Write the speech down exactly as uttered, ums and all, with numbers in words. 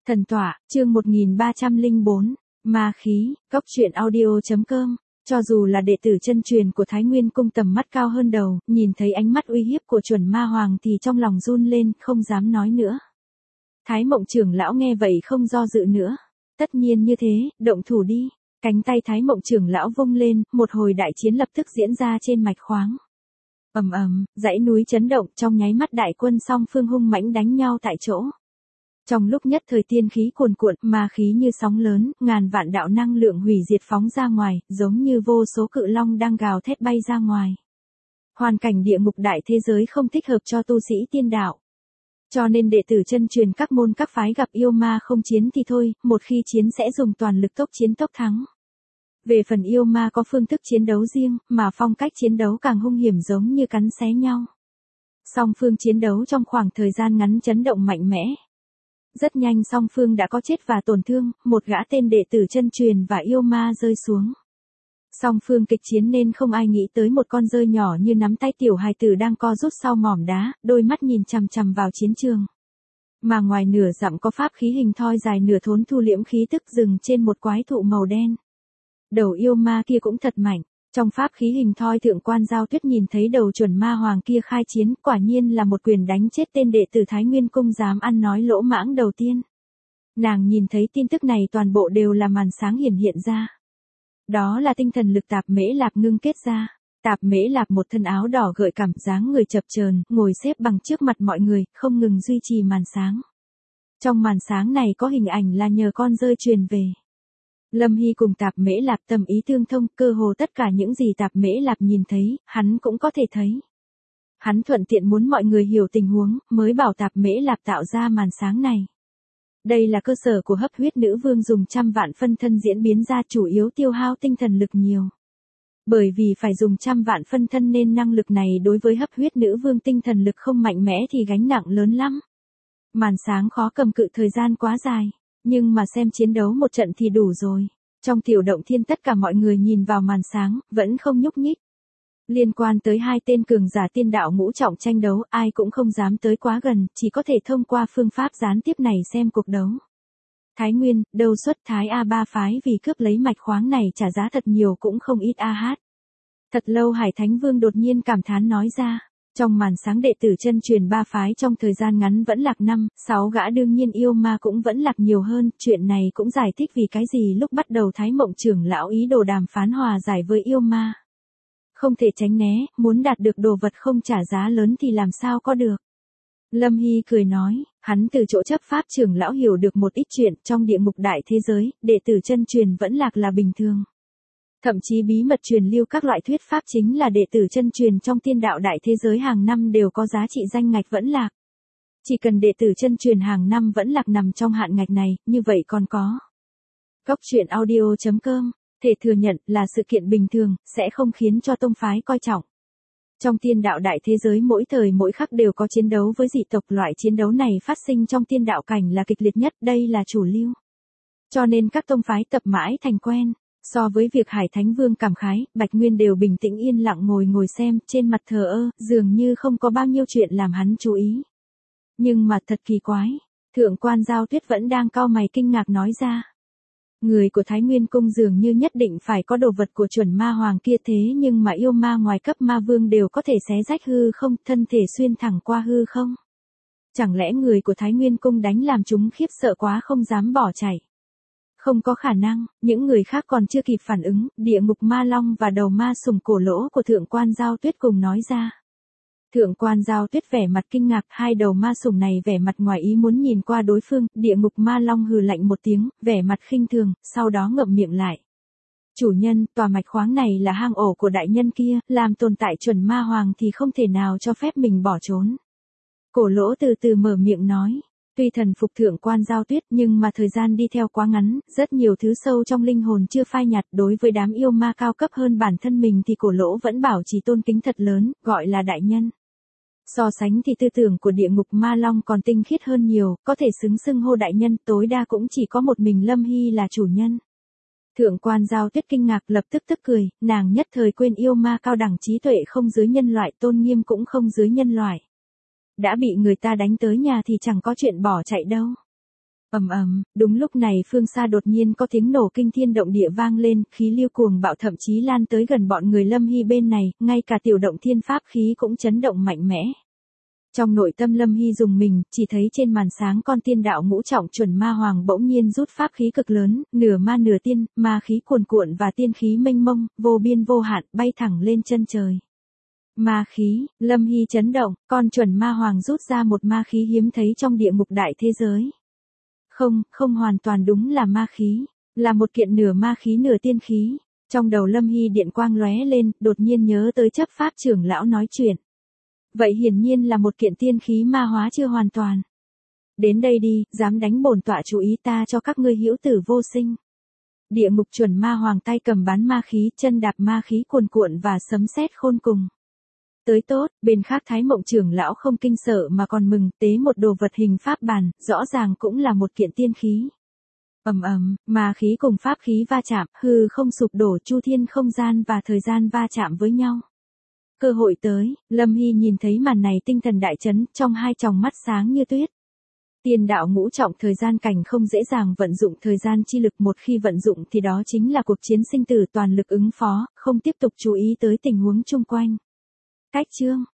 Thần tọa, chương một nghìn ba trăm lẻ bốn, ma khí, cốc truyện audio.com. Cho dù là đệ tử chân truyền của Thái Nguyên Cung tầm mắt cao hơn đầu, nhìn thấy ánh mắt uy hiếp của chuẩn ma hoàng thì trong lòng run lên, không dám nói nữa. Thái Mộng trưởng lão nghe vậy không do dự nữa. Tất nhiên như thế, động thủ đi. Cánh tay Thái Mộng trưởng lão vung lên, một hồi đại chiến lập tức diễn ra trên mạch khoáng. Ầm ầm, dãy núi chấn động, trong nháy mắt đại quân song phương hung mãnh đánh nhau tại chỗ. Trong lúc nhất thời tiên khí cuồn cuộn, ma khí như sóng lớn, ngàn vạn đạo năng lượng hủy diệt phóng ra ngoài, giống như vô số cự long đang gào thét bay ra ngoài. Hoàn cảnh địa ngục đại thế giới không thích hợp cho tu sĩ tiên đạo. Cho nên đệ tử chân truyền các môn các phái gặp yêu ma không chiến thì thôi, một khi chiến sẽ dùng toàn lực tốc chiến tốc thắng. Về phần yêu ma có phương thức chiến đấu riêng, mà phong cách chiến đấu càng hung hiểm giống như cắn xé nhau. Song phương chiến đấu trong khoảng thời gian ngắn chấn động mạnh mẽ. Rất nhanh song phương đã có chết và tổn thương, một gã tên đệ tử chân truyền và yêu ma rơi xuống. Song phương kịch chiến nên không ai nghĩ tới một con rơi nhỏ như nắm tay tiểu hài tử đang co rút sau mỏm đá, đôi mắt nhìn chằm chằm vào chiến trường. Mà ngoài nửa dặm có pháp khí hình thoi dài nửa thốn thu liễm khí tức dừng trên một quái thụ màu đen. Đầu yêu ma kia cũng thật mạnh. Trong pháp khí hình thoi thượng quan Giao Tuyết nhìn thấy đầu chuẩn ma hoàng kia khai chiến, quả nhiên là một quyền đánh chết tên đệ tử Thái Nguyên Cung dám ăn nói lỗ mãng đầu tiên. Nàng nhìn thấy tin tức này toàn bộ đều là màn sáng hiển hiện ra. Đó là tinh thần lực Tạp Mễ Lạp ngưng kết ra. Tạp Mễ Lạp một thân áo đỏ gợi cảm, dáng người chập chờn, ngồi xếp bằng trước mặt mọi người, không ngừng duy trì màn sáng. Trong màn sáng này có hình ảnh là nhờ con rơi truyền về. Lâm Hy cùng Tạp Mễ Lạp tâm ý tương thông, cơ hồ tất cả những gì Tạp Mễ Lạp nhìn thấy, hắn cũng có thể thấy. Hắn thuận tiện muốn mọi người hiểu tình huống, mới bảo Tạp Mễ Lạp tạo ra màn sáng này. Đây là cơ sở của hấp huyết nữ vương dùng trăm vạn phân thân diễn biến ra, chủ yếu tiêu hao tinh thần lực nhiều. Bởi vì phải dùng trăm vạn phân thân nên năng lực này đối với hấp huyết nữ vương tinh thần lực không mạnh mẽ thì gánh nặng lớn lắm. Màn sáng khó cầm cự thời gian quá dài. Nhưng mà xem chiến đấu một trận thì đủ rồi. Trong tiểu động thiên tất cả mọi người nhìn vào màn sáng, vẫn không nhúc nhích. Liên quan tới hai tên cường giả tiên đạo ngũ trọng tranh đấu, ai cũng không dám tới quá gần, chỉ có thể thông qua phương pháp gián tiếp này xem cuộc đấu. Thái Nguyên, Đâu Xuất, Thái A ba phái vì cướp lấy mạch khoáng này trả giá thật nhiều cũng không ít a hát. Thật lâu Hải Thánh Vương đột nhiên cảm thán nói ra. Trong màn sáng đệ tử chân truyền ba phái trong thời gian ngắn vẫn lạc năm, sáu gã, đương nhiên yêu ma cũng vẫn lạc nhiều hơn, chuyện này cũng giải thích vì cái gì lúc bắt đầu Thái Mộng trưởng lão ý đồ đàm phán hòa giải với yêu ma. Không thể tránh né, muốn đạt được đồ vật không trả giá lớn thì làm sao có được. Lâm Hy cười nói, hắn từ chỗ chấp pháp trưởng lão hiểu được một ít chuyện, trong địa ngục đại thế giới, đệ tử chân truyền vẫn lạc là bình thường. Thậm chí bí mật truyền lưu các loại thuyết pháp chính là đệ tử chân truyền trong tiên đạo đại thế giới hàng năm đều có giá trị danh ngạch vẫn lạc. Chỉ cần đệ tử chân truyền hàng năm vẫn lạc nằm trong hạn ngạch này, như vậy còn có. Cốc truyện audio.com, thể thừa nhận là sự kiện bình thường, sẽ không khiến cho tông phái coi trọng. Trong tiên đạo đại thế giới mỗi thời mỗi khắc đều có chiến đấu với dị tộc, loại chiến đấu này phát sinh trong tiên đạo cảnh là kịch liệt nhất, đây là chủ lưu. Cho nên các tông phái tập mãi thành quen. So với việc Hải Thánh Vương cảm khái, Bạch Nguyên đều bình tĩnh yên lặng ngồi ngồi xem, trên mặt thờ ơ, dường như không có bao nhiêu chuyện làm hắn chú ý. Nhưng mà thật kỳ quái, thượng quan Giao Tuyết vẫn đang cau mày kinh ngạc nói ra. Người của Thái Nguyên Cung dường như nhất định phải có đồ vật của chuẩn ma hoàng kia, thế nhưng mà yêu ma ngoài cấp ma vương đều có thể xé rách hư không, thân thể xuyên thẳng qua hư không. Chẳng lẽ người của Thái Nguyên Cung đánh làm chúng khiếp sợ quá không dám bỏ chạy? Không có khả năng, những người khác còn chưa kịp phản ứng, địa ngục ma long và đầu ma sùng cổ lỗ của thượng quan Giao Tuyết cùng nói ra. Thượng quan Giao Tuyết vẻ mặt kinh ngạc, hai đầu ma sùng này vẻ mặt ngoài ý muốn nhìn qua đối phương, địa ngục ma long hừ lạnh một tiếng, vẻ mặt khinh thường, sau đó ngậm miệng lại. Chủ nhân, tòa mạch khoáng này là hang ổ của đại nhân kia, làm tồn tại chuẩn ma hoàng thì không thể nào cho phép mình bỏ trốn. Cổ lỗ từ từ mở miệng nói. Tuy thần phục thượng quan Giao Tuyết nhưng mà thời gian đi theo quá ngắn, rất nhiều thứ sâu trong linh hồn chưa phai nhạt, đối với đám yêu ma cao cấp hơn bản thân mình thì cổ lỗ vẫn bảo trì tôn kính thật lớn, gọi là đại nhân. So sánh thì tư tưởng của địa ngục ma long còn tinh khiết hơn nhiều, có thể xứng xưng hô đại nhân, tối đa cũng chỉ có một mình Lâm Hy là chủ nhân. Thượng quan Giao Tuyết kinh ngạc lập tức tức cười, nàng nhất thời quên yêu ma cao đẳng trí tuệ không dưới nhân loại, tôn nghiêm cũng không dưới nhân loại. Đã bị người ta đánh tới nhà thì chẳng có chuyện bỏ chạy đâu. Ầm ầm, đúng lúc này phương xa đột nhiên có tiếng nổ kinh thiên động địa vang lên, khí lưu cuồng bạo thậm chí lan tới gần bọn người Lâm Hy bên này, ngay cả tiểu động thiên pháp khí cũng chấn động mạnh mẽ. Trong nội tâm Lâm Hy dùng mình, chỉ thấy trên màn sáng con tiên đạo ngũ trọng chuẩn ma hoàng bỗng nhiên rút pháp khí cực lớn, nửa ma nửa tiên, ma khí cuồn cuộn và tiên khí mênh mông, vô biên vô hạn, bay thẳng lên chân trời. Ma khí, Lâm Hy chấn động, con chuẩn ma hoàng rút ra một ma khí hiếm thấy trong địa ngục đại thế giới. Không, không hoàn toàn đúng là ma khí, là một kiện nửa ma khí nửa tiên khí. Trong đầu Lâm Hy điện quang lóe lên, đột nhiên nhớ tới chấp pháp trưởng lão nói chuyện. Vậy hiển nhiên là một kiện tiên khí ma hóa chưa hoàn toàn. Đến đây đi, dám đánh bổn tọa chú ý ta cho các ngươi hữu tử vô sinh. Địa ngục chuẩn ma hoàng tay cầm bán ma khí, chân đạp ma khí cuồn cuộn và sấm sét khôn cùng. Tới tốt, bên khác Thái Mộng trưởng lão không kinh sợ mà còn mừng, tế một đồ vật hình pháp bàn, rõ ràng cũng là một kiện tiên khí. Ầm ầm, ma khí cùng pháp khí va chạm, hư không sụp đổ, chu thiên không gian và thời gian va chạm với nhau. Cơ hội tới, Lâm Hy nhìn thấy màn này tinh thần đại chấn, trong hai tròng mắt sáng như tuyết. Tiên đạo ngũ trọng thời gian cảnh không dễ dàng vận dụng thời gian chi lực, một khi vận dụng thì đó chính là cuộc chiến sinh tử, toàn lực ứng phó, không tiếp tục chú ý tới tình huống chung quanh. Cách chương